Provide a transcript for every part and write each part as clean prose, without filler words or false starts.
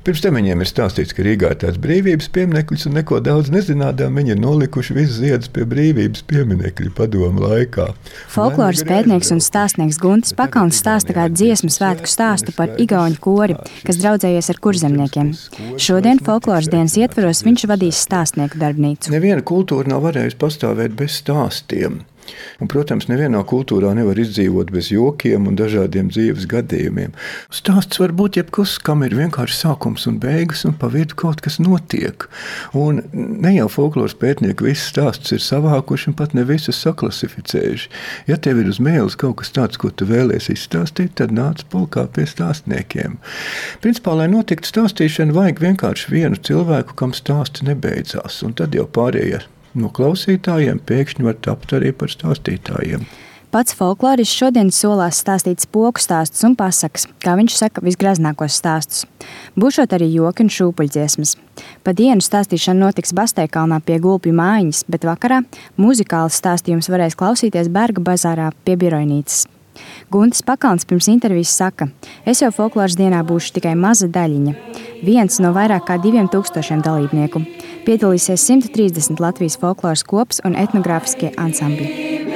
Pirms tam viņiem ir stāstīts, ka Rīgā ir tāds brīvības piemineklis, un neko daudz nezinādām viņi ir nolikuši visus ziedus pie brīvības pieminekļa padomu laikā. Folkloras pētnieks un stāstnieks Guntis Pakalns stāsta kā dziesmu svētku stāstu par igauņu kori, kas draudzējies ar kurzemniekiem. Šodien folkloras dienas ietvaros viņš vadīs stāstnieku darbnīcu. Neviena kultūra nav varējusi pastāvēt bez stāstiem. Un, protams, nevienā kultūrā nevar izdzīvot bez jokiem un dažādiem dzīves gadījumiem. Stāsts var būt jebkas, kam ir vienkārši sākums un beigas, un pa vidu kaut kas notiek. Un ne jau folkloras pētnieki visus stāstus ir savākuši un pat ne visus saklasificējuši. Ja tev ir uz mēles kaut kas tāds, ko tu vēlies izstāstīt, tad nāc pulkā pie stāstniekiem. Principā, lai notiktu stāstīšana, vajag vienkārši vienu cilvēku, kam stāsts nebeidzās, un tad jau pārējie no klausītājiem pēkšņi var tapt arī par stāstītājiem. Pats folklorists šodien solās stāstīt spoku stāstus un pasakas, kā viņš saka, visgraznākos stāstus. Būšot arī joki un šūpuļdziesmas. Pa dienu stāstīšana notiks Basteikalnā pie Gulpju mājiņas, bet vakarā muzikāls stāstījums varēs klausīties Berga bazārā pie Birojnīcas. Guntis Pakalns pirms intervijas saka, es jau folkloras dienā būšu tikai maza daļiņa. Viens no vairāk kā 2000 dalībnieku. Piedalīsies 130 Latvijas folkloras kops un etnogrāfiskie ansambļi.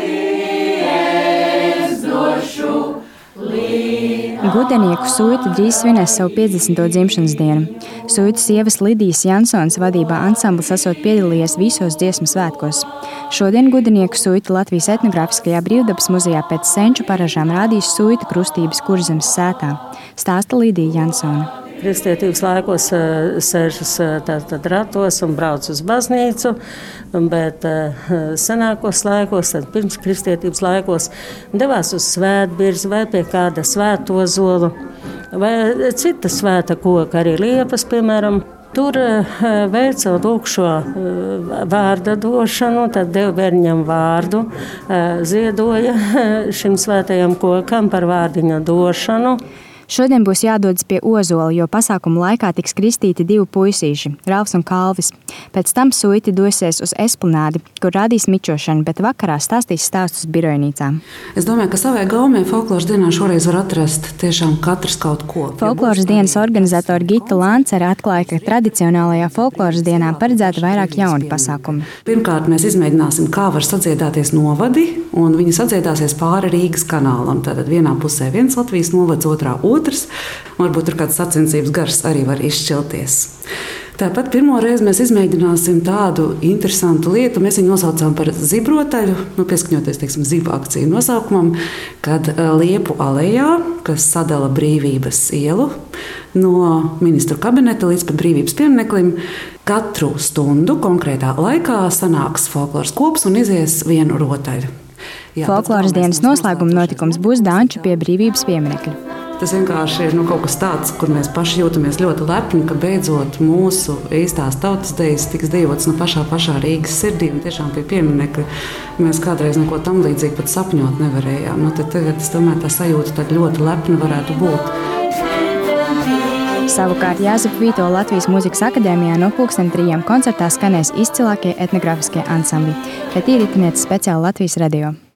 Gudenieku suita drīz svinēs savu 50. dzimšanas dienu. Suitas sievas Lidijas Jansons vadībā ansamblis esot piedalījies visos dziesmu svētkos. Šodien Gudenieku suita Latvijas etnogrāfiskajā brīvdabas muzejā pēc senču paražām rādīs suita krustības Kurzemes sētā. Stāsta Lidija Jansona. Kristietības laikos sēžas tātad ratos un brauc uz baznīcu, bet senākos laikos, tad pirms kristietības laikos, devās uz svētbirzi vai pie kāda svētozolu vai cita svēta koka, arī liepas, piemēram. Tur veica lūkšo vārda došanu, tad deva bērniņam vārdu, ziedoja šim svētajam kokam par vārdiņa došanu. Šodien būs jādodas pie Ozola, jo pasākuma laikā tiks kristīti 2 puisīši, Ralfs un Kalvis. Pēc tam suiti dosies uz esplanādi, kur rādīs mičošanu, bet vakarā stāstīs stāstus Birojnīcā. Es domāju, ka savai gaumē folkloras dienā šoreiz var atrast tiešām katrs kaut ko. Folkloras dienas organizatori Gita Lancere atklāja, ka tradicionālajā folkloras dienā paredzēta vairāk jaunu pasākumu. Pirmkārt, mēs izmēģināsim, kā var sadziedāties novadi, un viņi sadziedāsies pāri Rīgas kanālam. Tātad vienā pusē viens Latvijas novads, otrā otrs. Varbūt tur kāds sacensības gars arī var izšķelties. Tāpat pirmo reizi mēs izmēģināsim tādu interesantu lietu. Mēs viņu nosaucām par zibrotaļu, pieskaņoties, zibu akciju nosaukumam, kad Liepu alejā, kas sadala Brīvības ielu no ministru kabineta līdz pat Brīvības piemineklim, katru stundu konkrētā laikā sanāks folkloras kops un izies vienu rotaļu. Folkloras dienas noslēguma notikums būs Danču pie Brīvības pieminekļa. Tas vienkārši ir kaut kas tāds, kur mēs paši jūtamies ļoti lepni, ka beidzot mūsu īstās tautas dejas tiks dejotas no pašā Rīgas sirdī un tiešām pie pieminekļa. Mēs kādreiz neko tam līdzīgi pat sapņot nevarējām. Tagad es domāju, tā sajūta tad ļoti lepna varētu būt. Savukārt Jāzepa Vītola Latvijas Mūzikas akadēmijā no 3:00 koncertā skanēs izcilākie etnogrāfiskie ansambļi. Katīra Ritinieca speciāli Latvijas radio.